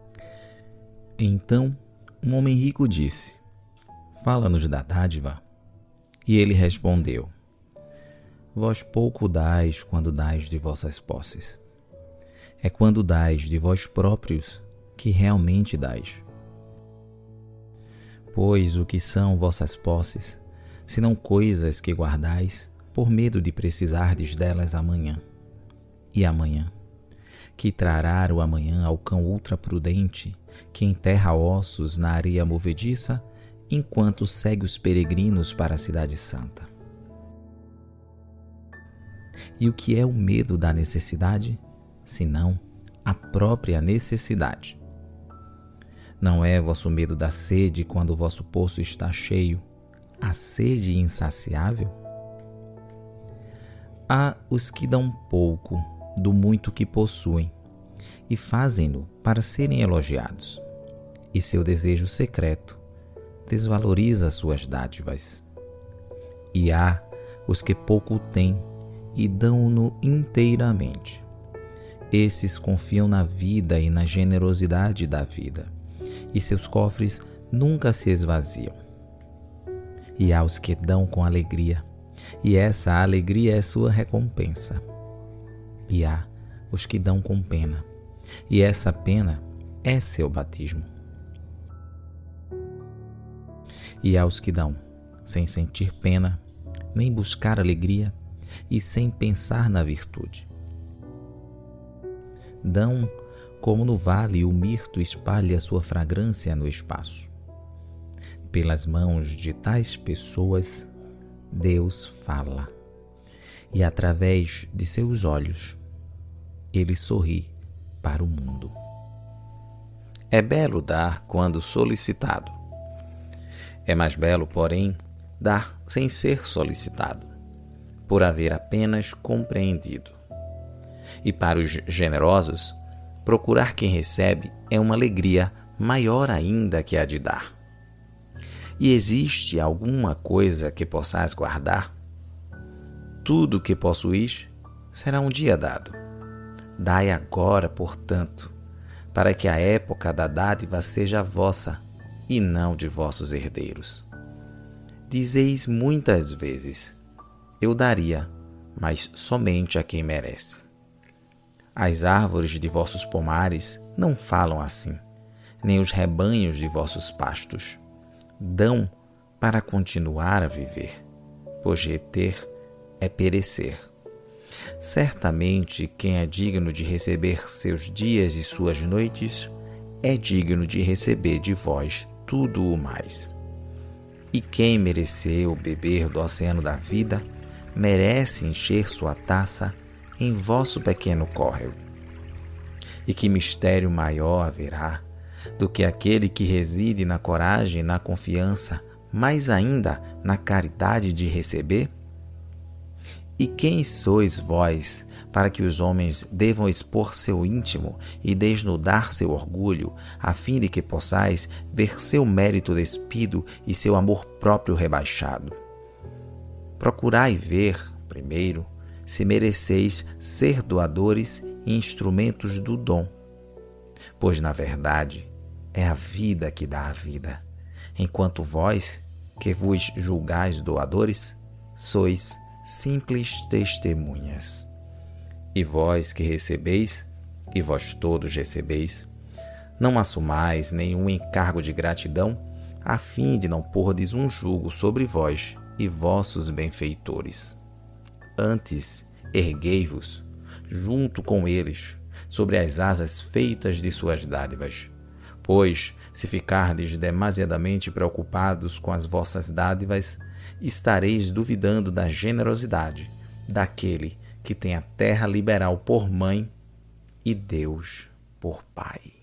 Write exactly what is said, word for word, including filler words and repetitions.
Então um homem rico disse: Fala-nos da dádiva. E ele respondeu: Vós pouco dais quando dais de vossas posses. É quando dais de vós próprios que realmente dais. Pois o que são vossas posses, senão coisas que guardais por medo de precisardes delas amanhã? E amanhã? Que trará o amanhã ao cão ultraprudente que enterra ossos na areia movediça enquanto segue os peregrinos para a cidade santa. E o que é o medo da necessidade, senão a própria necessidade? Não é vosso medo da sede quando o vosso poço está cheio, a sede insaciável? Há os que dão pouco do muito que possuem e fazem-no para serem elogiados, e seu desejo secreto desvaloriza suas dádivas. E há os que pouco têm e dão-no inteiramente. Esses confiam na vida e na generosidade da vida, e seus cofres nunca se esvaziam. E há os que dão com alegria, e essa alegria é sua recompensa. E há os que dão com pena, e essa pena é seu batismo. E há os que dão sem sentir pena, nem buscar alegria, e sem pensar na virtude. Dão como no vale o mirto espalha sua fragrância no espaço. Pelas mãos de tais pessoas, Deus fala, e através de seus olhos, Ele sorri para o mundo. É belo dar quando solicitado. É mais belo, porém, dar sem ser solicitado, por haver apenas compreendido. E para os generosos, procurar quem recebe é uma alegria maior ainda que a de dar. E existe alguma coisa que possais guardar? Tudo que possuís será um dia dado. Dai agora, portanto, para que a época da dádiva seja vossa e não de vossos herdeiros. Dizeis muitas vezes: eu daria, mas somente a quem merece. As árvores de vossos pomares não falam assim, nem os rebanhos de vossos pastos. Dão para continuar a viver, pois reter é perecer. Certamente quem é digno de receber seus dias e suas noites é digno de receber de vós tudo o mais. E quem mereceu beber do oceano da vida, merece encher sua taça em vosso pequeno córrego. E que mistério maior haverá do que aquele que reside na coragem e na confiança, mais ainda na caridade de receber? E quem sois vós para que os homens devam expor seu íntimo e desnudar seu orgulho, a fim de que possais ver seu mérito despido e seu amor próprio rebaixado? Procurai ver, primeiro, se mereceis ser doadores e instrumentos do dom. Pois, na verdade, é a vida que dá a vida, enquanto vós, que vos julgais doadores, sois simples testemunhas. E vós que recebeis, e vós todos recebeis, não assumais nenhum encargo de gratidão, a fim de não pordes um jugo sobre vós e vossos benfeitores. Antes, erguei-vos, junto com eles, sobre as asas feitas de suas dádivas. Pois, se ficardes demasiadamente preocupados com as vossas dádivas, estareis duvidando da generosidade daquele que tem a terra liberal por mãe e Deus por Pai.